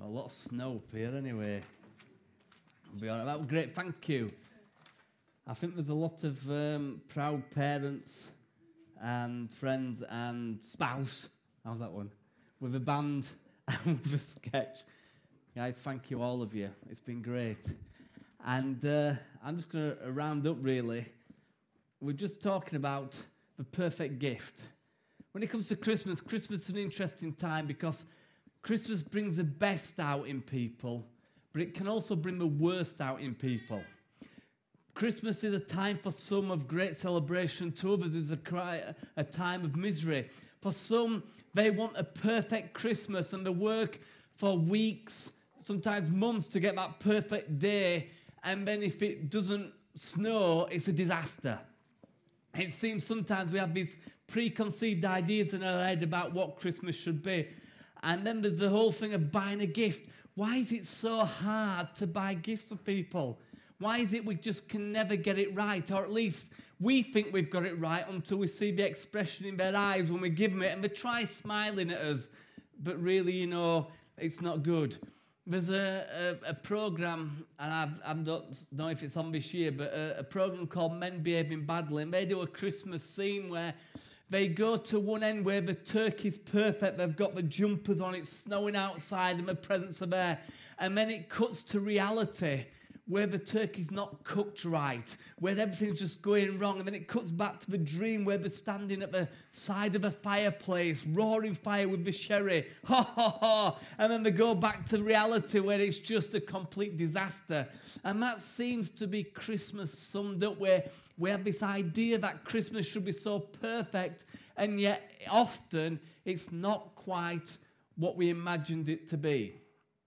A lot of snow up here anyway. I'll be all right. That was great, thank you. I think there's a lot of proud parents and friends and spouse, how's that one, with a band and with a sketch. Guys, thank you, all of you. It's been great. And I'm just going to round up, really. We're just talking about the perfect gift. When it comes to Christmas, Christmas is an interesting time because Christmas brings the best out in people, but it can also bring the worst out in people. Christmas is a time for some of great celebration. To others, it's a time of misery. For some, they want a perfect Christmas and they work for weeks, sometimes months, to get that perfect day. And then if it doesn't snow, it's a disaster. It seems sometimes we have these preconceived ideas in our head about what Christmas should be. And then there's the whole thing of buying a gift. Why is it so hard to buy gifts for people? Why is it we just can never get it right? Or at least we think we've got it right until we see the expression in their eyes when we give them it and they try smiling at us. But really, it's not good. There's a program, and I don't know if it's on this year, but a program called Men Behaving Badly. And they do a Christmas scene where they go to one end where the turkey's perfect. They've got the jumpers on, it's snowing outside and the presents are there. And then it cuts to reality where the turkey's not cooked right, where everything's just going wrong. And then it cuts back to the dream where they're standing at the side of a fireplace, roaring fire with the sherry. Ha, ha, ha. And then they go back to reality where it's just a complete disaster. And that seems to be Christmas summed up, where we have this idea that Christmas should be so perfect, and yet often it's not quite what we imagined it to be.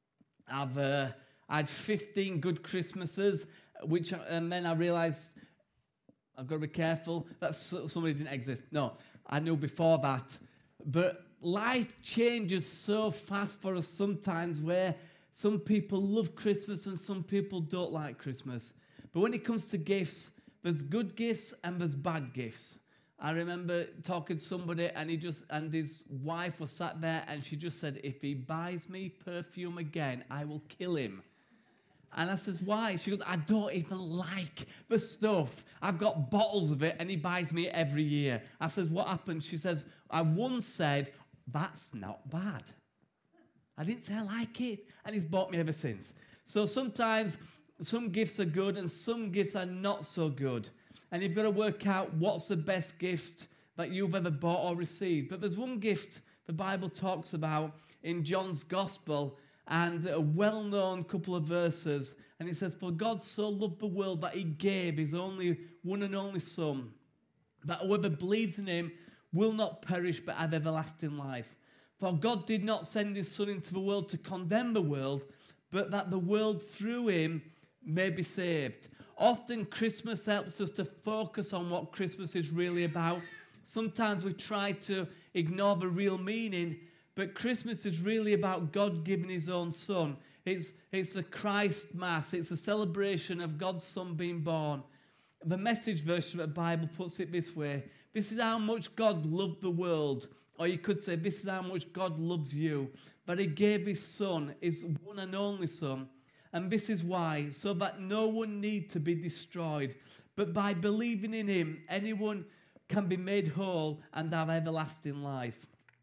I had 15 good Christmases, and then I realised I've got to be careful that somebody didn't exist. No, I knew before that. But life changes so fast for us sometimes, where some people love Christmas and some people don't like Christmas. But when it comes to gifts, there's good gifts and there's bad gifts. I remember talking to somebody and his wife was sat there and she just said, if he buys me perfume again, I will kill him. And I says, why? She goes, I don't even like the stuff. I've got bottles of it and he buys me it every year. I says, what happened? She says, I once said, that's not bad. I didn't say I like it. And he's bought me ever since. So sometimes some gifts are good and some gifts are not so good. And you've got to work out what's the best gift that you've ever bought or received. But there's one gift the Bible talks about in John's Gospel, and a well-known couple of verses. And it says, for God so loved the world that he gave his only one and only Son, that whoever believes in him will not perish but have everlasting life. For God did not send his Son into the world to condemn the world, but that the world through him may be saved. Often Christmas helps us to focus on what Christmas is really about. Sometimes we try to ignore the real meaning, but Christmas is really about God giving his own Son. It's a Christ Mass. It's a celebration of God's Son being born. The Message version of the Bible puts it this way. This is how much God loved the world. Or you could say, this is how much God loves you. That he gave his Son, his one and only Son. And this is why, so that no one need to be destroyed. But by believing in him, anyone can be made whole and have everlasting life.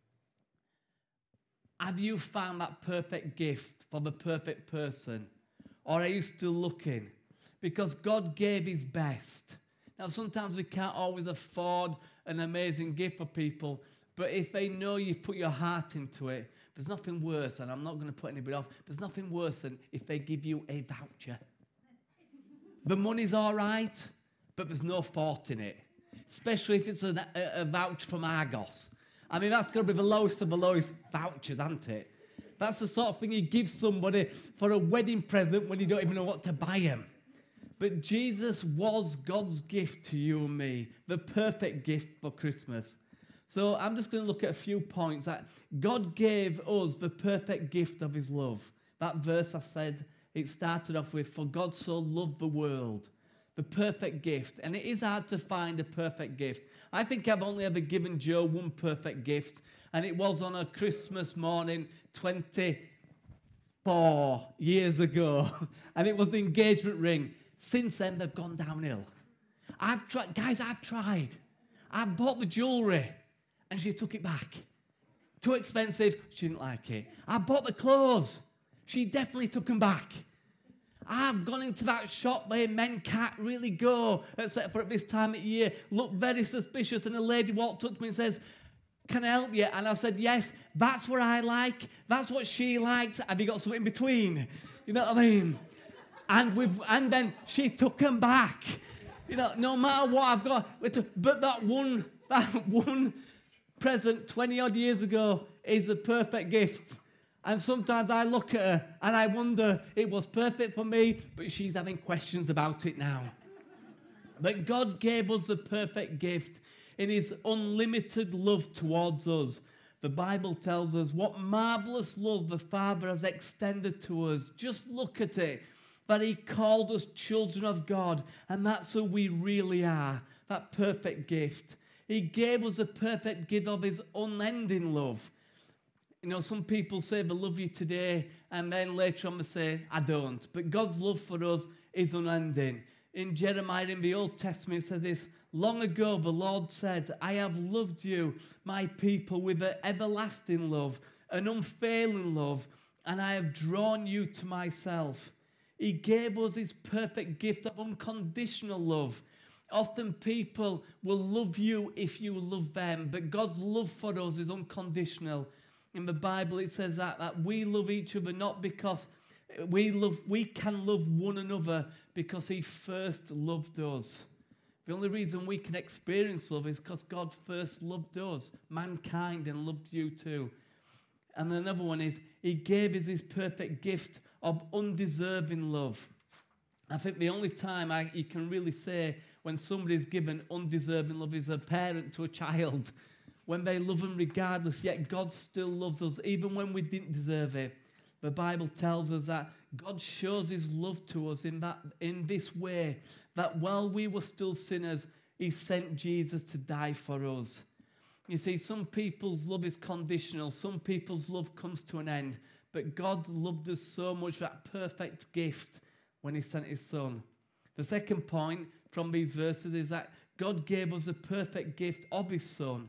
Have you found that perfect gift for the perfect person? Or are you still looking? Because God gave his best. Now, sometimes we can't always afford an amazing gift for people, but if they know you've put your heart into it, there's nothing worse, and I'm not going to put anybody off, there's nothing worse than if they give you a voucher. The money's all right, but there's no thought in it, especially if it's a voucher from Argos. I mean, that's going to be the lowest of the lowest vouchers, isn't it? That's the sort of thing you give somebody for a wedding present when you don't even know what to buy them. But Jesus was God's gift to you and me, the perfect gift for Christmas. So I'm just going to look at a few points. God gave us the perfect gift of his love. That verse I said, it started off with, for God so loved the world. The perfect gift. And it is hard to find a perfect gift. I think I've only ever given Joe one perfect gift, and it was on a Christmas morning 20 4 years ago, and it was the engagement ring. Since then, they've gone downhill. I've tried. I bought the jewellery, and she took it back. Too expensive, she didn't like it. I bought the clothes. She definitely took them back. I've gone into that shop where men can't really go, except for at this time of year, looked very suspicious, and a lady walked up to me and says, "Can I help you?" And I said, "Yes, that's what I like. That's what she likes. Have you got something in between?" You know what I mean? And then she took them back. You know, no matter what I've got. But that one present 20-odd years ago is a perfect gift. And sometimes I look at her and I wonder, it was perfect for me, but she's having questions about it now. But God gave us the perfect gift in his unlimited love towards us. The Bible tells us what marvelous love the Father has extended to us. Just look at it, that he called us children of God, and that's who we really are, that perfect gift. He gave us a perfect gift of his unending love. You know, some people say they love you today, and then later on they say, I don't. But God's love for us is unending. In Jeremiah, in the Old Testament, it says this, long ago the Lord said, I have loved you, my people, with an everlasting love, an unfailing love, and I have drawn you to myself. He gave us his perfect gift of unconditional love. Often people will love you if you love them, but God's love for us is unconditional. In the Bible, it says that we love each other not because we can love one another because he first loved us. The only reason we can experience love is because God first loved us, mankind, and loved you too. And another one is he gave us his perfect gift of undeserving love. I think the only time you can really say when somebody's given undeserving love is a parent to a child. When they love him regardless, yet God still loves us, even when we didn't deserve it. The Bible tells us that God shows his love to us in this way, that while we were still sinners, he sent Jesus to die for us. You see, some people's love is conditional. Some people's love comes to an end. But God loved us so much, that perfect gift, when he sent his son. The second point from these verses is that God gave us a perfect gift of his son.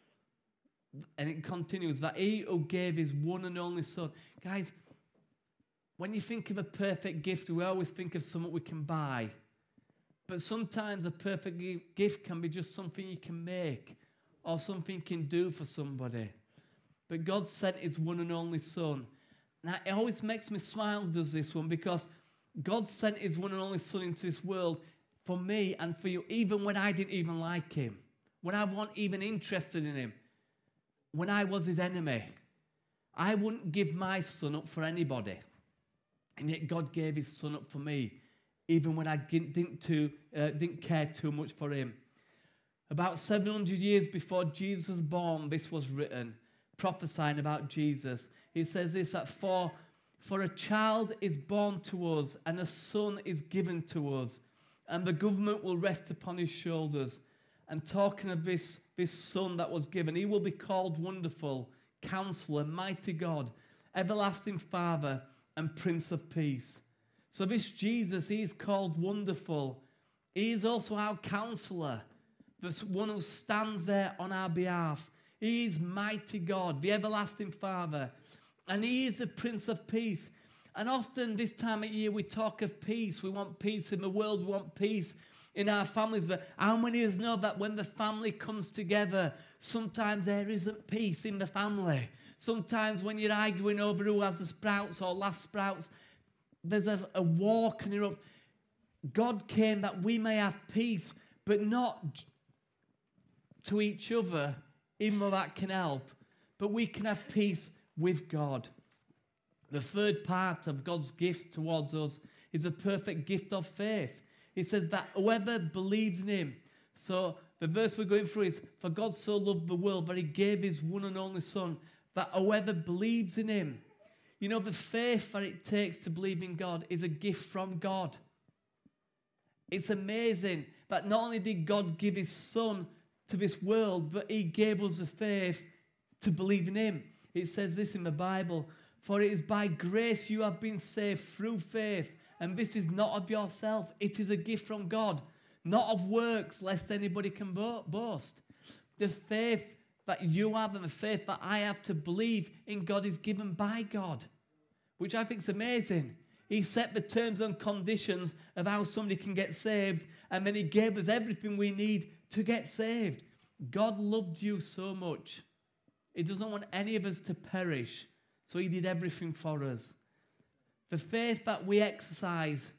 And it continues that he who gave his one and only son. Guys, when you think of a perfect gift, we always think of something we can buy. But sometimes a perfect gift can be just something you can make or something you can do for somebody. But God sent his one and only son. Now, it always makes me smile, does this one, because God sent his one and only son into this world for me and for you, even when I didn't even like him, when I wasn't even interested in him. When I was his enemy, I wouldn't give my son up for anybody. And yet God gave his son up for me, even when I didn't care too much for him. About 700 years before Jesus was born, this was written, prophesying about Jesus. It says this, that for a child is born to us, and a son is given to us, and the government will rest upon his shoulders. And talking of this son that was given, he will be called Wonderful, Counselor, Mighty God, Everlasting Father, and Prince of Peace. So this Jesus, he is called Wonderful. He is also our Counselor, the one who stands there on our behalf. He is Mighty God, the Everlasting Father, and he is the Prince of Peace. And often this time of year we talk of peace. We want peace in the world. We want peace in our families. But how many of us know that when the family comes together, sometimes there isn't peace in the family? Sometimes when you're arguing over who has the sprouts or last sprouts, there's a war coming up. God came that we may have peace, but not to each other, even though that can help. But we can have peace with God. The third part of God's gift towards us is a perfect gift of faith. He says that whoever believes in him. So the verse we're going through is, for God so loved the world that he gave his one and only son, that whoever believes in him. You know, the faith that it takes to believe in God is a gift from God. It's amazing that not only did God give his son to this world, but he gave us the faith to believe in him. It says this in the Bible, For it is by grace you have been saved through faith, and this is not of yourself. It is a gift from God, not of works, lest anybody can boast. The faith that you have and the faith that I have to believe in God is given by God, which I think is amazing. He set the terms and conditions of how somebody can get saved, and then he gave us everything we need to get saved. God loved you so much. He doesn't want any of us to perish, so he did everything for us. The faith that we exercise,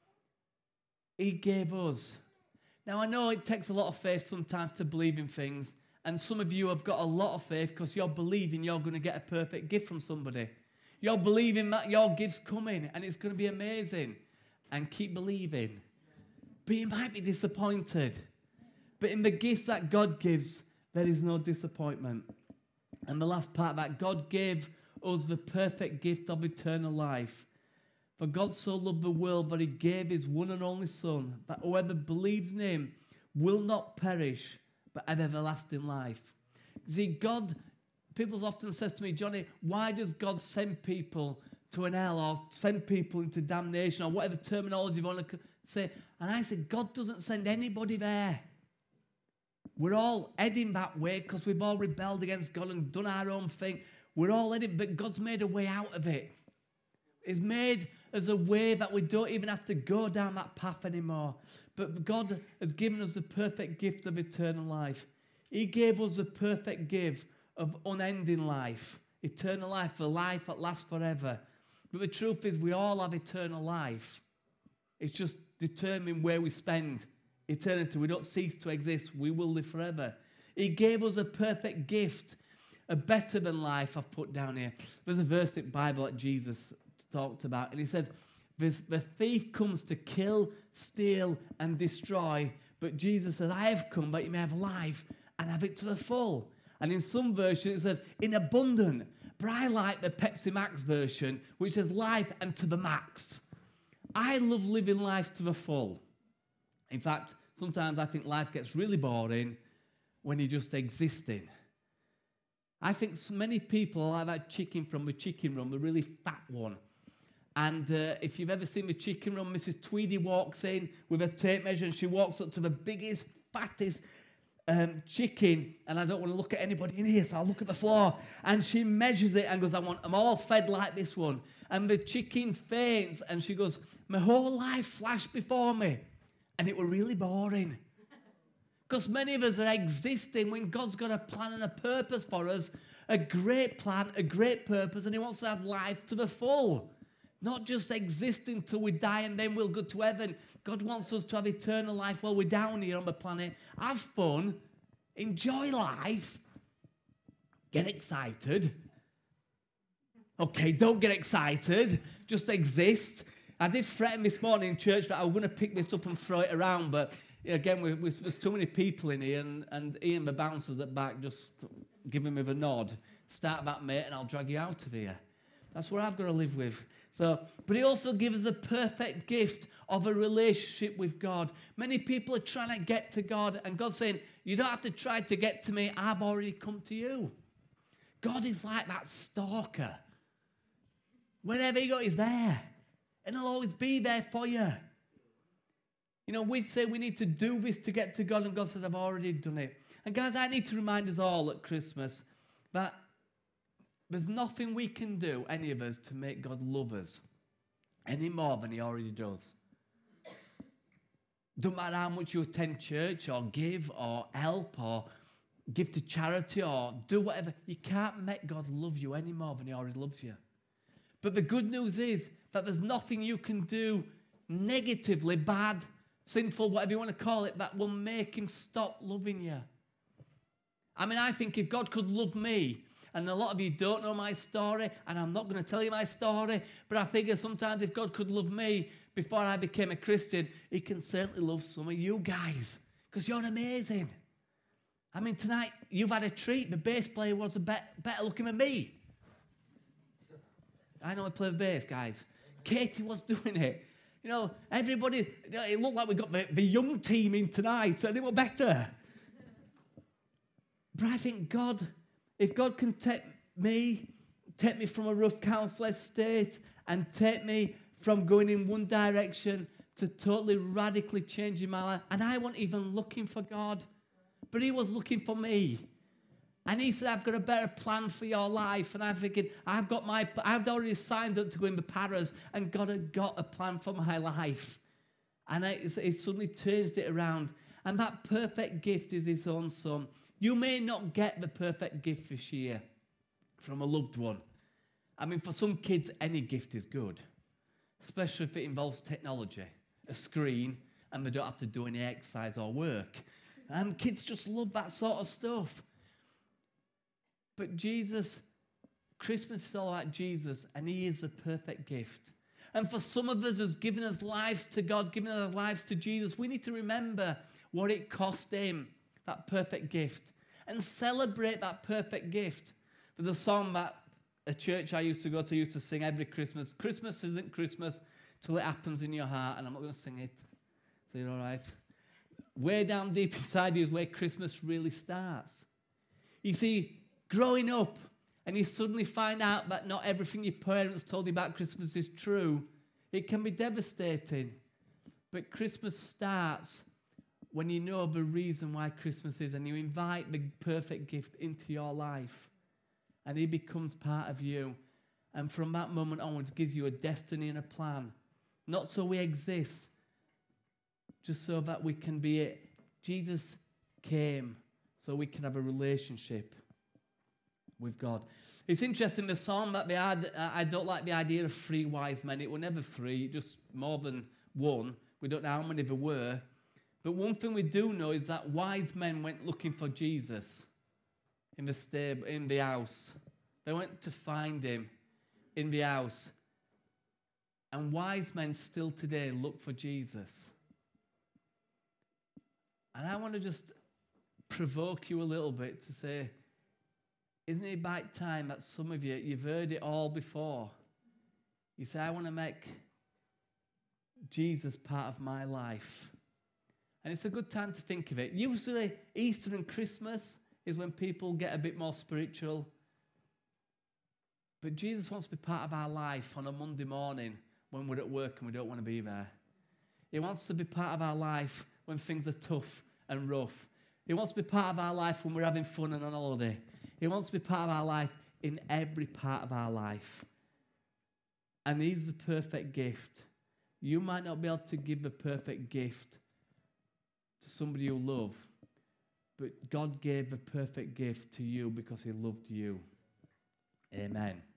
he gave us. Now, I know it takes a lot of faith sometimes to believe in things, and some of you have got a lot of faith because you're believing you're going to get a perfect gift from somebody. You're believing that your gift's coming and it's going to be amazing. And keep believing. But you might be disappointed. But in the gifts that God gives, there is no disappointment. And the last part, that God gave us the perfect gift of eternal life. For God so loved the world that he gave his one and only Son, that whoever believes in him will not perish, but have everlasting life. See, God, people often says to me, Johnny, why does God send people to an hell or send people into damnation or whatever terminology you want to say? And I said, God doesn't send anybody there. We're all heading that way because we've all rebelled against God and done our own thing. We're all heading, but God's made a way out of it. He's made us a way that we don't even have to go down that path anymore. But God has given us the perfect gift of eternal life. He gave us the perfect gift of unending life, eternal life, a life that lasts forever. But the truth is we all have eternal life. It's just determining where we spend eternity. We don't cease to exist. We will live forever. He gave us a perfect gift, a better than life I've put down here. There's a verse in the Bible that Jesus talked about, and he said, the thief comes to kill, steal, and destroy, but Jesus said, I have come that you may have life and have it to the full. And in some versions it says, in abundant. But I like the Pepsi Max version, which says life and to the max. I love living life to the full. In fact, sometimes I think life gets really boring when you're just existing. I think so many people are like that chicken from the chicken run, the really fat one. And if you've ever seen the chicken run, Mrs. Tweedy walks in with a tape measure and she walks up to the biggest, fattest chicken. And I don't want to look at anybody in here, so I'll look at the floor. And she measures it and goes, I want them all fed like this one. And the chicken faints and she goes, my whole life flashed before me. And it were really boring. Because many of us are existing when God's got a plan and a purpose for us, a great plan, a great purpose, and he wants to have life to the full. Not just existing till we die and then we'll go to heaven. God wants us to have eternal life while we're down here on the planet. Have fun. Enjoy life. Get excited. Okay, don't get excited. Just exist. I did threaten this morning in church that I was going to pick this up and throw it around, but again, there's too many people in here, and Ian, the bouncer's at back, just giving me the nod. Start that, mate, and I'll drag you out of here. That's what I've got to live with. So, but he also gives us a perfect gift of a relationship with God. Many people are trying to get to God, and God's saying, you don't have to try to get to me. I've already come to you. God is like that stalker. Wherever you go, he's there. And he'll always be there for you. You know, we'd say we need to do this to get to God, and God says, I've already done it. And guys, I need to remind us all at Christmas that there's nothing we can do, any of us, to make God love us any more than he already does. Don't matter how much you attend church or give or help or give to charity or do whatever, you can't make God love you any more than he already loves you. But the good news is that there's nothing you can do negatively, bad, sinful, whatever you want to call it, that will make him stop loving you. I mean, I think if God could love me, and a lot of you don't know my story, and I'm not going to tell you my story, but I figure sometimes if God could love me before I became a Christian, he can certainly love some of you guys, because you're amazing. I mean, tonight, you've had a treat. The bass player was better looking than me. I know I play the bass, guys. Katie was doing it. You know, everybody, it looked like we got the young team in tonight, and it was better. But I think God, if God can take me, take me from a rough council estate and take me from going in one direction to totally radically changing my life. And I wasn't even looking for God, but he was looking for me. And he said, I've got a better plan for your life. And I figured, I've already signed up to go into Paris, and God had got a plan for my life. And it suddenly changed it around. And that perfect gift is his own son. You may not get the perfect gift this year from a loved one. I mean, for some kids, any gift is good, especially if it involves technology, a screen, and they don't have to do any exercise or work. And kids just love that sort of stuff. But Jesus, Christmas is all about Jesus, and he is the perfect gift. And for some of us, as giving us lives to God, giving our lives to Jesus, we need to remember what it cost him, that perfect gift, and celebrate that perfect gift. There's a song that a church I used to go to used to sing every Christmas. Christmas isn't Christmas till it happens in your heart, and I'm not going to sing it. So you're all right. Way down deep inside you is where Christmas really starts. You see, growing up, and you suddenly find out that not everything your parents told you about Christmas is true, it can be devastating. But Christmas starts when you know the reason why Christmas is, and you invite the perfect gift into your life, and he becomes part of you. And from that moment onwards, gives you a destiny and a plan. Not so we exist, just so that we can be it. Jesus came so we can have a relationship with God. It's interesting, the song that they had, I don't like the idea of 3 wise men. It were never 3, just more than one. We don't know how many there were. But one thing we do know is that wise men went looking for Jesus in the stable, in the house. They went to find him in the house. And wise men still today look for Jesus. And I want to just provoke you a little bit to say, isn't it about time that some of you, you've heard it all before. You say, I want to make Jesus part of my life. And it's a good time to think of it. Usually, Easter and Christmas is when people get a bit more spiritual. But Jesus wants to be part of our life on a Monday morning when we're at work and we don't want to be there. He wants to be part of our life when things are tough and rough. He wants to be part of our life when we're having fun and on holiday. He wants to be part of our life in every part of our life. And he's the perfect gift. You might not be able to give the perfect gift to somebody you love, but God gave the perfect gift to you because he loved you. Amen.